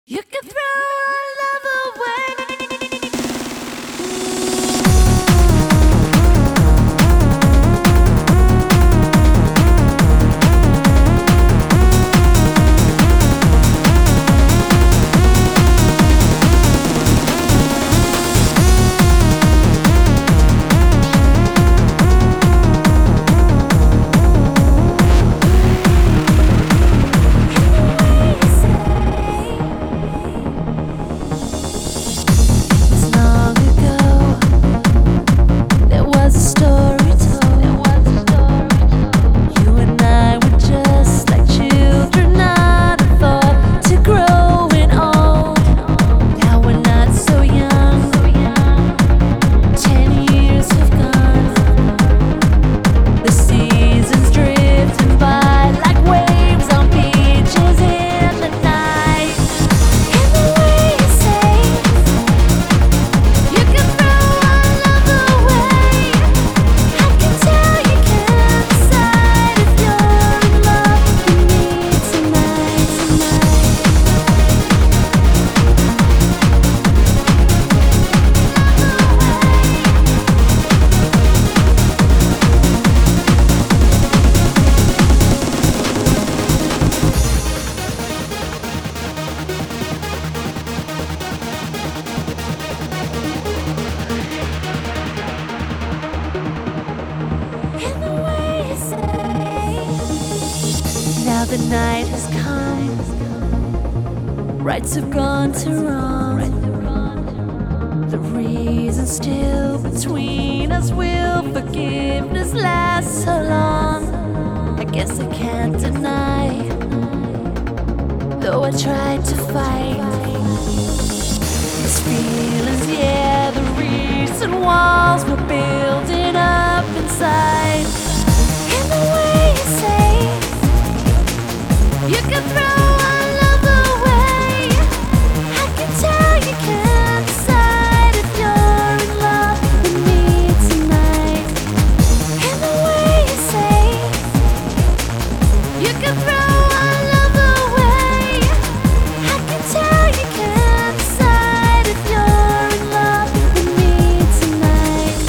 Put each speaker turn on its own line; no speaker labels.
You can throw our love away. Now the night has come, rights have gone to wrong. The reason still between us, will forgiveness last so long? I guess I can't deny, though I tried to fight these feelings, yeah, the recent walls were building up inside. And the way you say you can throw our love away, I can tell you can't decide if you're in love with me tonight. And the way you say you can throw our love away, I can tell you can't decide if you're in love with me tonight.